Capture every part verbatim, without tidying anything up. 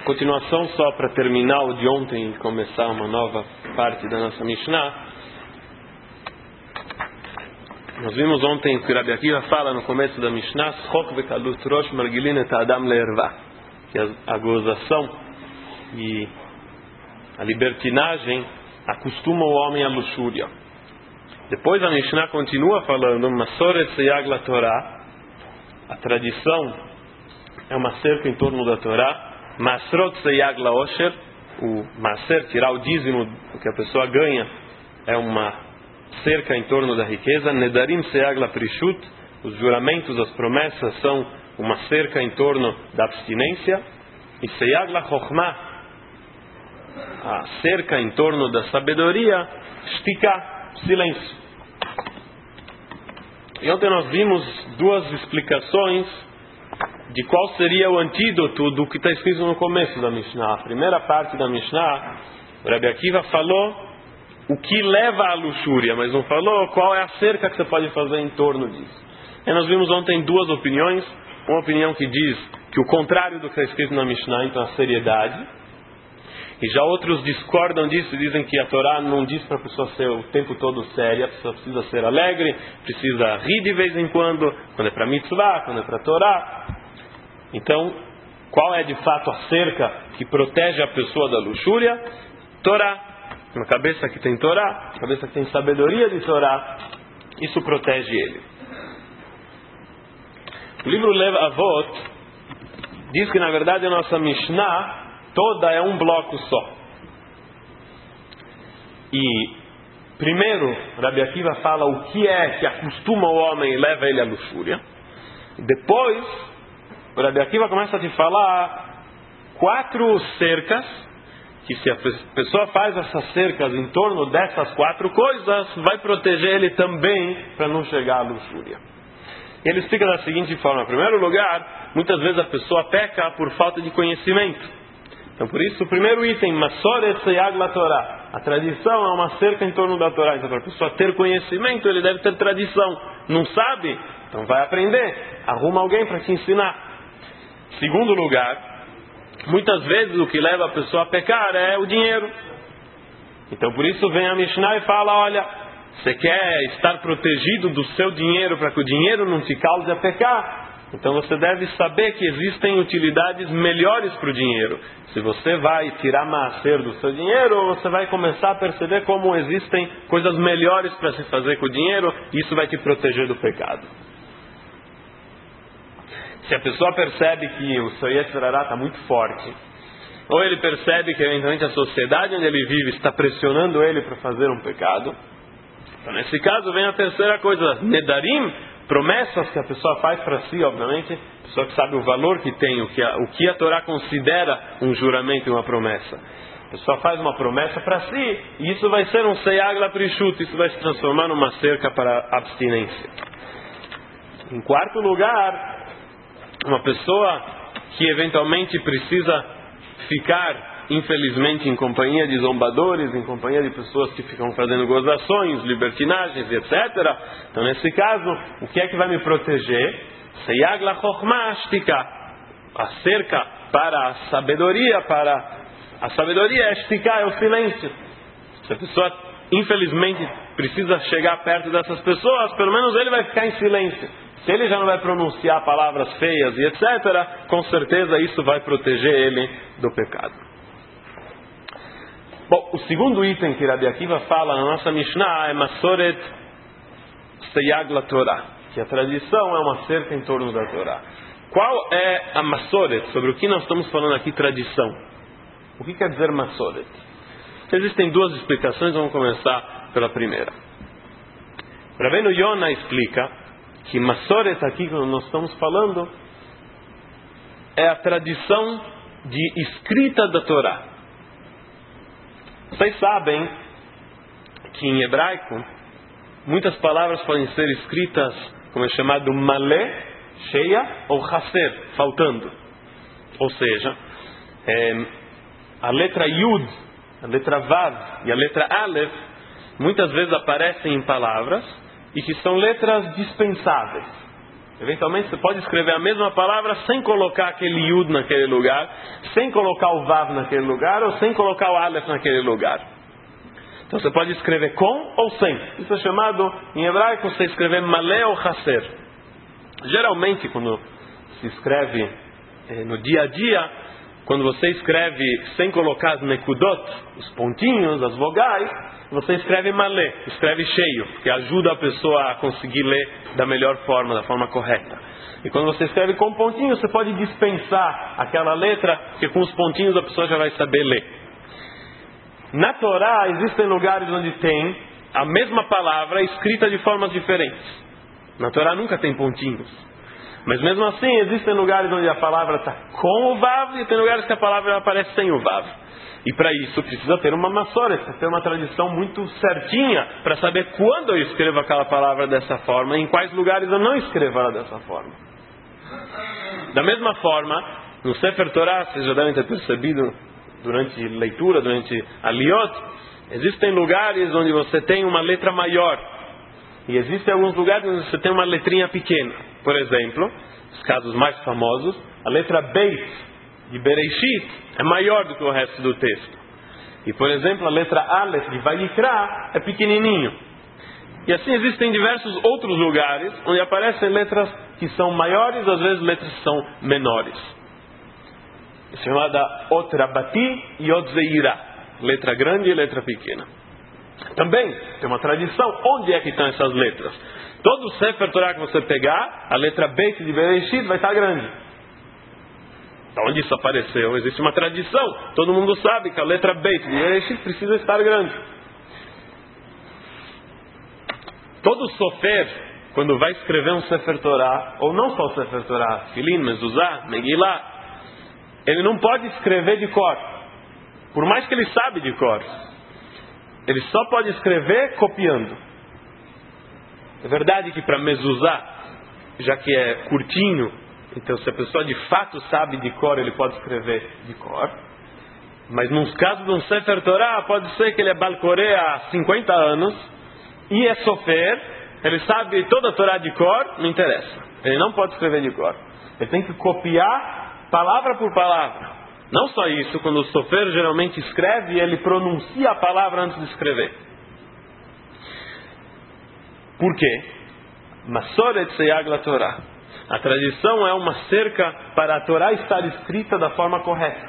continuação, só para terminar o de ontem e começar uma nova parte da nossa Mishnah. Nós vimos ontem que Rabbi Akiva fala no começo da Mishnah, Schok vekalut rosh margilin et adam le'erva, que a gozação e a libertinagem acostuma o homem à luxúria. Depois a Mishnah continua falando, Masoret seyag la Torah, a tradição é uma cerca em torno da Torá. Masrot seyag la osher, o maser, tirar o dízimo que a pessoa ganha, é uma cerca em torno da riqueza. Nedarim seyag la prishut, os juramentos, as promessas são uma cerca em torno da abstinência. E seyag la chokhmah, a cerca em torno da sabedoria, shtika, silêncio. E ontem nós vimos duas explicações de qual seria o antídoto do que está escrito no começo da Mishnah. A primeira parte da Mishnah, o Rabbi Akiva falou o que leva à luxúria, mas não falou qual é a cerca que você pode fazer em torno disso. E nós vimos ontem duas opiniões. Uma opinião que diz que o contrário do que está escrito na Mishnah, então a seriedade. E já outros discordam disso e dizem que a Torá não diz para a pessoa ser o tempo todo séria, a pessoa precisa ser alegre, precisa rir de vez em quando, quando é para mitzvah, quando é para Torá. Então, qual é de fato a cerca que protege a pessoa da luxúria? Torá. Uma cabeça que tem Torá, uma cabeça que tem sabedoria de Torá, isso protege ele. O livro Lev Avot diz que na verdade a nossa Mishnah toda é um bloco só. E primeiro, Rabbi Akiva fala o que é que acostuma o homem e leva ele à luxúria. Depois, o Rabbi Akiva começa a te falar quatro cercas, que se a pessoa faz essas cercas em torno dessas quatro coisas, vai proteger ele também para não chegar à luxúria. E ele explica da seguinte forma: em primeiro lugar, muitas vezes a pessoa peca por falta de conhecimento. Então por isso o primeiro item, Masoret seyag la Torah, a tradição é uma cerca em torno da Torá. Então para a pessoa ter conhecimento, ele deve ter tradição. Não sabe? Então vai aprender, arruma alguém para te ensinar. Segundo lugar, muitas vezes o que leva a pessoa a pecar é o dinheiro. Então por isso vem a Mishnah e fala, olha, você quer estar protegido do seu dinheiro para que o dinheiro não te cause a pecar? Então você deve saber que existem utilidades melhores para o dinheiro. Se você vai tirar maaser do seu dinheiro, você vai começar a perceber como existem coisas melhores para se fazer com o dinheiro, e isso vai te proteger do pecado. Se a pessoa percebe que o seu Yetzer Hara está muito forte, ou ele percebe que eventualmente a sociedade onde ele vive está pressionando ele para fazer um pecado, então nesse caso vem a terceira coisa, Nedarim, promessas que a pessoa faz para si, obviamente, a pessoa que sabe o valor que tem, o que a, o que a Torá considera um juramento e uma promessa. A pessoa faz uma promessa para si, e isso vai ser um seyag la prishut, isso vai se transformar numa cerca para abstinência. Em quarto lugar, uma pessoa que eventualmente precisa ficar, infelizmente, em companhia de zombadores, em companhia de pessoas que ficam fazendo gozações, libertinagens, etcétera. Então, nesse caso, o que é que vai me proteger? Seyag la chokhmah shtika, a cerca para a sabedoria, para a sabedoria é shtika, é o silêncio. Se a pessoa, infelizmente, precisa chegar perto dessas pessoas, pelo menos ele vai ficar em silêncio. Se ele já não vai pronunciar palavras feias e etcétera, com certeza isso vai proteger ele do pecado. Bom, o segundo item que Rabbi Akiva fala na nossa Mishnah é Masoret seyag la Torah, que a tradição é uma cerca em torno da Torá. Qual é a Masoret? Sobre o que nós estamos falando aqui, tradição. O que quer dizer Masoret? Existem duas explicações, vamos começar pela primeira. Rabbeinu Yonah explica que Masoret aqui, quando nós estamos falando, é a tradição de escrita da Torá. Vocês sabem que em hebraico muitas palavras podem ser escritas como é chamado malé, cheia, ou chaser, faltando. Ou seja, é, a letra Yud, a letra Vav e a letra Aleph muitas vezes aparecem em palavras e que são letras dispensáveis. Eventualmente você pode escrever a mesma palavra sem colocar aquele Yud naquele lugar, sem colocar o Vav naquele lugar, ou sem colocar o Aleph naquele lugar. Então você pode escrever com ou sem. Isso é chamado, em hebraico, você escrever Malé ou Chaser. Geralmente, quando se escreve eh, no dia a dia, quando você escreve sem colocar as nekudot, os pontinhos, as vogais, você escreve malé, escreve cheio, que ajuda a pessoa a conseguir ler da melhor forma, da forma correta. E quando você escreve com pontinhos, você pode dispensar aquela letra, porque com os pontinhos a pessoa já vai saber ler. Na Torá existem lugares onde tem a mesma palavra escrita de formas diferentes. Na Torá nunca tem pontinhos. Mas mesmo assim, existem lugares onde a palavra está com o Vav e tem lugares que a palavra aparece sem o Vav. E para isso precisa ter uma maçora, precisa ter uma tradição muito certinha para saber quando eu escrevo aquela palavra dessa forma e em quais lugares eu não escrevo ela dessa forma. Da mesma forma, no Sefer Torah, vocês já devem ter percebido durante leitura, durante a Liot, existem lugares onde você tem uma letra maior. E existem alguns lugares onde você tem uma letrinha pequena. Por exemplo, os casos mais famosos, a letra Beit de Bereishit é maior do que o resto do texto. E, por exemplo, a letra Aleph de Vayikra é pequenininho. E assim existem diversos outros lugares onde aparecem letras que são maiores, às vezes letras que são menores. É chamada Ot Rabati e Ot Zeira, letra grande e letra pequena. Também tem uma tradição, onde é que estão essas letras? Todo o Sefer Torah que você pegar, a letra Beit de Bereshit vai estar grande. Então, onde isso apareceu? Existe uma tradição. Todo mundo sabe que a letra Beit de Bereshit precisa estar grande. Todo sofer, quando vai escrever um Sefer Torah, ou não só o Sefer Torah, Filin, Mezuzah, Megillah, ele não pode escrever de cor. Por mais que ele sabe de cor. Ele só pode escrever copiando. É verdade que para Mezuzah, já que é curtinho, então se a pessoa de fato sabe de cor, ele pode escrever de cor. Mas nos casos de um Sefer Torah, pode ser que ele é Balcoré há cinquenta anos, e é sofer, ele sabe toda a Torá de cor, não interessa. Ele não pode escrever de cor. Ele tem que copiar palavra por palavra. Não só isso, quando o sofer geralmente escreve, ele pronuncia a palavra antes de escrever. Por quê? Masoret seyag la Torá. A tradição é uma cerca para a Torá estar escrita da forma correta.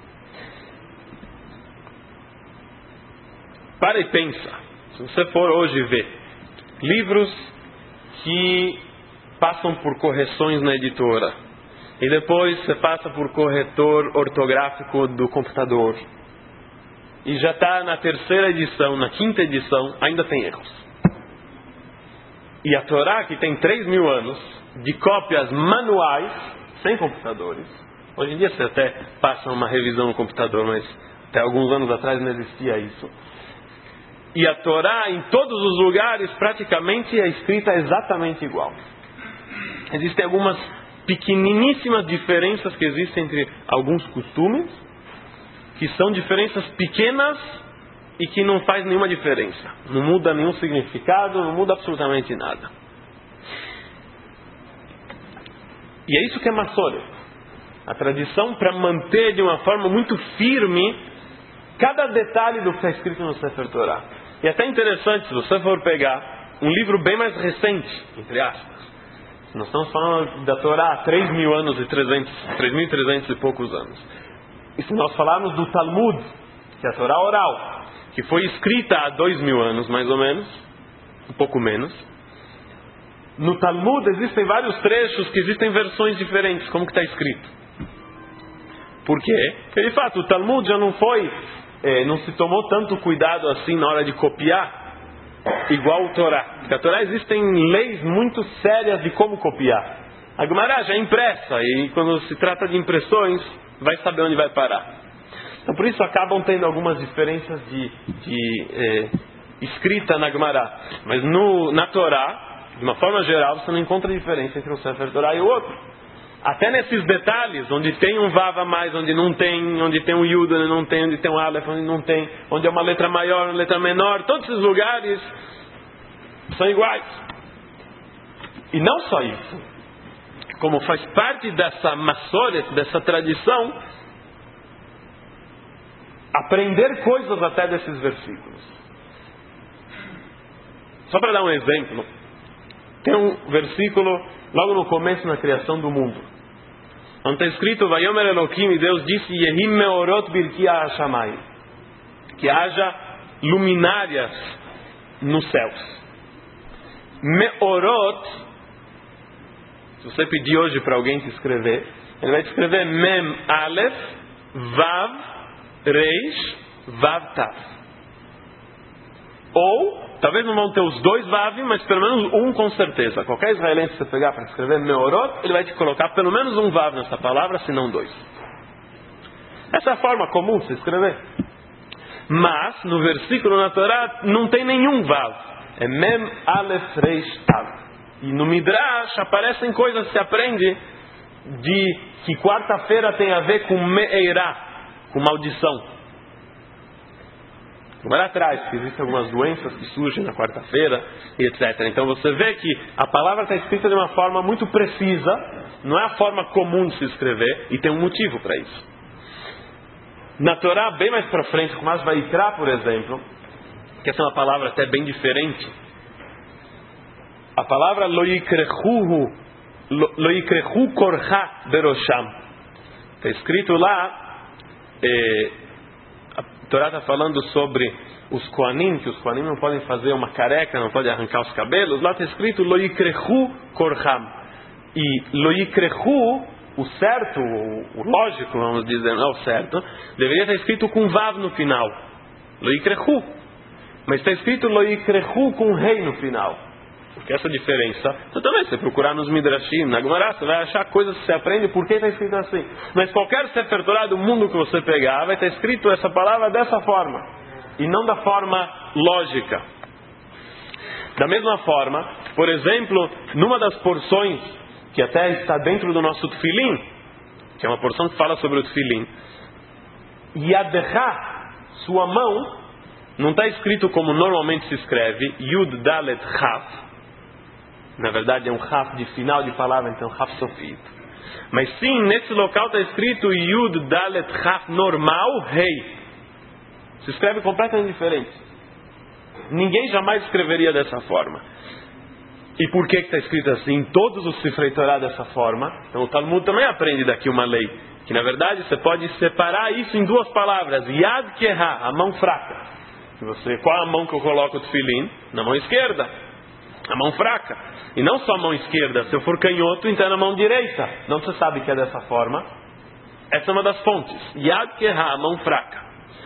Para e pensa. Se você for hoje ver livros que passam por correções na editora, e depois você passa por corretor ortográfico do computador, e já está na terceira edição, na quinta edição, ainda tem erros. E a Torá, que tem três mil anos, de cópias manuais, sem computadores. Hoje em dia você até passa uma revisão no computador, mas até alguns anos atrás não existia isso. E a Torá, em todos os lugares, praticamente é escrita exatamente igual. Existem algumas pequeniníssimas diferenças que existem entre alguns costumes, que são diferenças pequenas e que não faz nenhuma diferença. Não muda nenhum significado, não muda absolutamente nada. E é isso que é Masoret. A tradição para manter de uma forma muito firme cada detalhe do que está escrito no Sefer Torah. E é até interessante, se você for pegar um livro bem mais recente, entre aspas. Nós estamos falando da Torá há três mil anos e trezentos, três mil e trezentos e poucos anos. E se nós falarmos do Talmud, que é a Torá oral, que foi escrita há dois mil anos, mais ou menos, um pouco menos. No Talmud existem vários trechos que existem versões diferentes, como que está escrito. Por quê? Porque de fato o Talmud já não foi, eh, não se tomou tanto cuidado assim na hora de copiar, igual o Torá. Porque a Torá existem leis muito sérias de como copiar. A Gemara já é impressa, e quando se trata de impressões, vai saber onde vai parar. Então por isso acabam tendo algumas diferenças de, de eh, escrita na Gemara. Mas no, na Torá, de uma forma geral, você não encontra diferença entre um Sefer Torá e o outro. Até nesses detalhes, onde tem um Vav a mais, onde não tem, onde tem um Yud, onde não tem, onde tem um Aleph, onde não tem, onde é uma letra maior, uma letra menor, todos esses lugares são iguais. E não só isso. como faz parte dessa masoret, dessa tradição, aprender coisas até desses versículos. Só para dar um exemplo, tem um versículo logo no começo na criação do mundo, onde está escrito: Vayomer Elohim, e Deus disse: Yehim meorot birki ha'ashamayim, que haja luminárias nos céus. Meorot, se você pedir hoje para alguém te escrever, ele vai te escrever Mem Aleph Vav Reish Vav Tav. Ou talvez não vão ter os dois Vav, mas pelo menos um com certeza. Qualquer israelense que você pegar para escrever Meorot, ele vai te colocar pelo menos um Vav nessa palavra, se não dois. Essa é a forma comum de se escrever. Mas no versículo na Torá não tem nenhum Vav. É Mem Aleph Reish Tav. E no Midrash aparecem coisas que se aprende de que quarta-feira tem a ver com Me'eirá, com maldição. Como era atrás, que existem algumas doenças que surgem na quarta-feira e etcétera. Então você vê que a palavra está escrita de uma forma muito precisa, não é a forma comum de se escrever, e tem um motivo para isso. Na Torá, bem mais para frente, como as Vaikra, por exemplo, que essa é uma palavra até bem diferente, a palavra Loikrehu Loikrehu Korha Berosham, está escrito lá, eh, a Torá está falando sobre os Koanim, que os Koanim não podem fazer uma careca, não podem arrancar os cabelos. Lá está escrito Loikrehu Korham. E Loikrehu, o certo, o, o lógico, vamos dizer, não é o certo, deveria estar escrito com Vav no final. Loikrehu. Mas está escrito Loikrehu com Rei no final. Porque essa diferença, então também, se você procurar nos Midrashim, na Gemara, você vai achar coisas que você aprende porque está escrito assim. Mas qualquer Sefer Torah do mundo que você pegar, vai estar escrito essa palavra dessa forma, e não da forma lógica. Da mesma forma, por exemplo, numa das porções, que até está dentro do nosso Tfilim, que é uma porção que fala sobre o Tfilim, Yadecha, sua mão, não está escrito como normalmente se escreve, Yud Dalet Chaf. Na verdade é um Chaf de final de palavra, então Chaf sofito. Mas sim, nesse local está escrito Yud Dalet Chaf normal, Rei. Se escreve completamente diferente. Ninguém jamais escreveria dessa forma. E por que está escrito assim? Todos os Sifrei Torá dessa forma. Então o Talmud também aprende daqui uma lei, que na verdade você pode separar isso em duas palavras. Yad Keha, a mão fraca. Que você, qual a mão que eu coloco o Tfilim? Na mão esquerda. A mão fraca. E não só a mão esquerda. Se eu for canhoto, então é na mão direita. Não você sabe que é dessa forma. Essa é uma das fontes. Yad Keha, a mão fraca.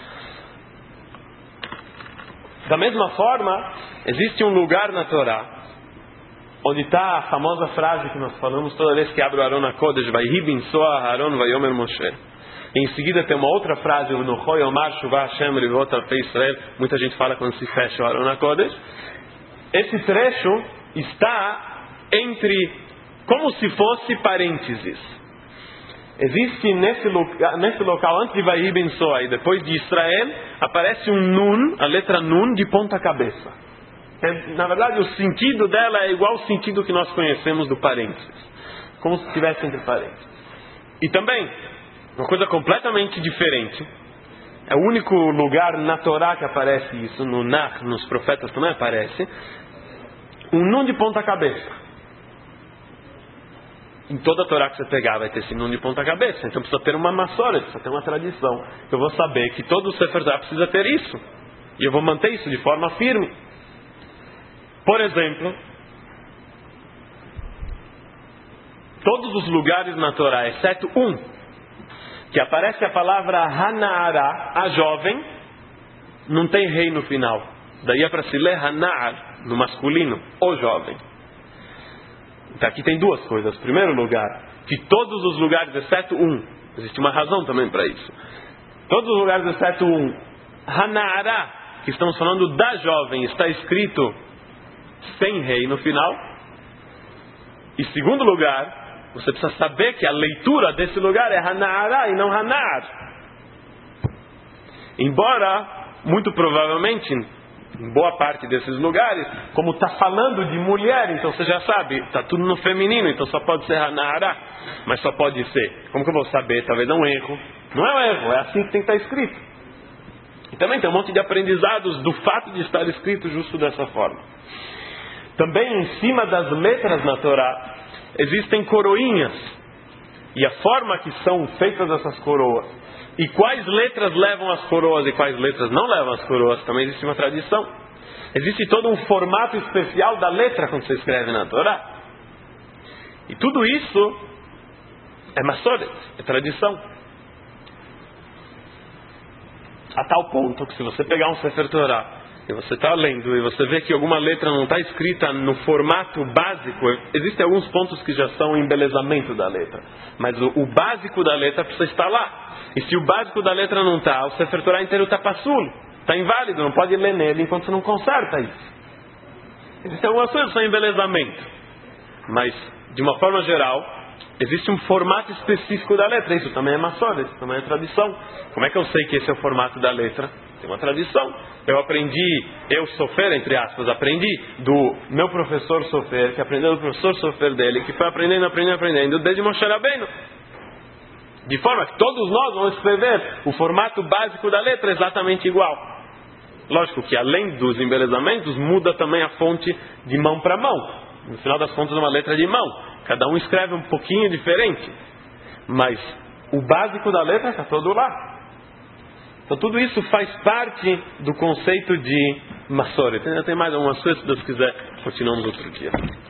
Da mesma forma, existe um lugar na Torá onde está a famosa frase que nós falamos toda vez que abre o Aron HaKodesh, Vayhi binsoa Aharon vayomer Moshe. Em seguida tem uma outra frase, o Nochoi Omar Shuvah Hashem Rivot Alpei Israel. Muita gente fala quando se fecha o Aron HaKodesh. Esse trecho está entre, como se fosse parênteses. Existe nesse local, nesse local antes de Vayhi binsoa e depois de Israel, aparece um Nun, a letra Nun de ponta cabeça. Na verdade, o sentido dela é igual ao sentido que nós conhecemos do parênteses, como se estivesse entre parênteses. E também, uma coisa completamente diferente, é o único lugar na Torá que aparece isso, no Nach, nos profetas também aparece, um Nun de ponta cabeça. Em toda a Torá que você pegar vai ter esse Nun de ponta cabeça, então precisa ter uma maçora, precisa ter uma tradição. Eu vou saber que todo o Sefer Torah precisa ter isso, e eu vou manter isso de forma firme. Por exemplo, todos os lugares na Torá, exceto um, que aparece a palavra Hana'ara, a jovem, não tem rei no final. Daí é para se ler Hana'ar, no masculino, o jovem. Então aqui tem duas coisas. Primeiro lugar, que todos os lugares, exceto um, existe uma razão também para isso. Todos os lugares, exceto um, Hana'ara, que estamos falando da jovem, está escrito sem rei no final. E segundo lugar, você precisa saber que a leitura desse lugar é Hana'ara e não Hana'ar. Embora, muito provavelmente, em boa parte desses lugares, como está falando de mulher, então você já sabe, está tudo no feminino, então só pode ser Hanara, mas só pode ser. Como que eu vou saber? Talvez é um erro. Não é um erro, é assim que tem que estar escrito. E também tem um monte de aprendizados do fato de estar escrito justo dessa forma. Também em cima das letras na Torá existem coroinhas. E a forma que são feitas essas coroas, e quais letras levam as coroas e quais letras não levam as coroas, também existe uma tradição. Existe todo um formato especial da letra quando você escreve na Torá. E tudo isso é Masoret, é tradição. A tal ponto que se você pegar um Sefer Torá e você está lendo e você vê que alguma letra não está escrita no formato básico, existem alguns pontos que já são embelezamento da letra, mas o, o básico da letra precisa estar lá. E se o básico da letra não está, o Sefer Torá inteiro está passulo, está inválido, não pode ler nele enquanto você não conserta isso. Existem algumas coisas que são embelezamento, mas de uma forma geral existe um formato específico da letra. Isso também é maçora, isso também é tradição. Como é que eu sei que esse é o formato da letra? Tem uma tradição. Eu aprendi, eu Sofer, entre aspas, aprendi do meu professor Sofer, que aprendeu do professor Sofer dele, que foi aprendendo, aprendendo, aprendendo, desde Moshe Rabbeinu. De forma que todos nós vamos escrever o formato básico da letra exatamente igual. Lógico que além dos embelezamentos, muda também a fonte de mão para mão. No final das contas, é uma letra de mão. Cada um escreve um pouquinho diferente. Mas o básico da letra está todo lá. Então tudo isso faz parte do conceito de Masoret. Ainda tem mais algumas coisas, se Deus quiser, continuamos outro dia.